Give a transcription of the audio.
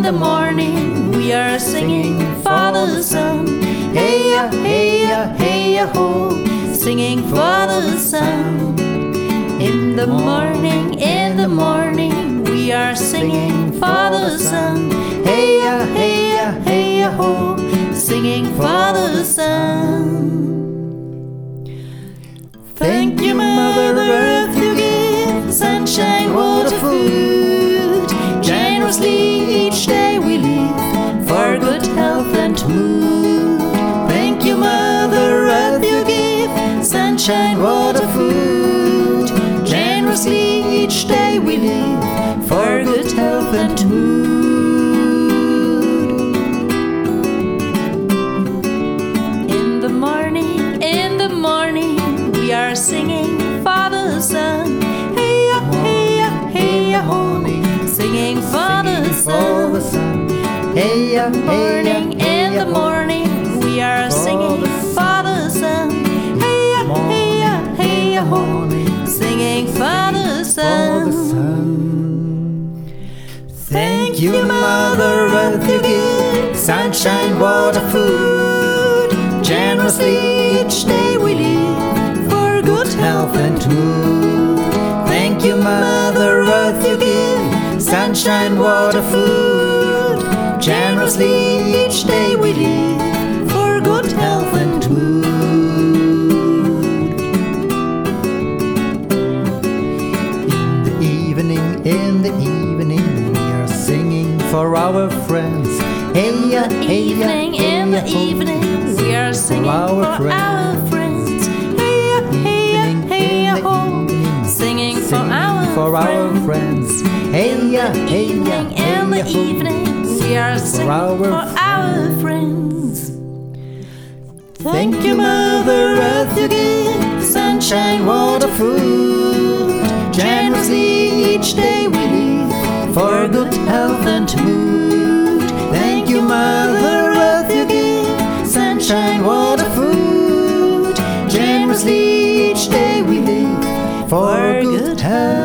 the morning we are singing for the sun. Hey ya, hey ya, hey ya ho, singing for the sun. In the morning we are singing for the sun. Hey ya, hey ya, hey ya ho, singing for the sun. Thank you, Mother Earth, you give sunshine, water, food. Generously each day we live for good health and mood. Thank you, Mother Earth, you give sunshine, water, food. Generously each day we live for good health and mood. In the morning we are singing for the sun. Hey ya, hey ya, hey ya ho, singing for the sun. Hey ya, in the morning we are singing for the sun. Hey ya, hey ya, hey ya ho, singing for the sun. Thank you, Mother Earth, you give sunshine, water, food. Generously each day we live for good health and mood. Thank you, Mother Earth, you give sunshine, water, food. Generously each day we live for good health and mood. In the evening we are singing for our friends. Hey ya, hey ya, In the evening we are singing for our friends. Hey ya, hey ya, hey ya ho, singing for our friends. Hey ya, hey ya, In the evening we are singing for our friends. Thank you, Mother Earth, you give sunshine, water, food. Generously each day we live for good health and mood. Thank you, Mother Earth, you give sunshine, water, food. Generously each day we live for good health.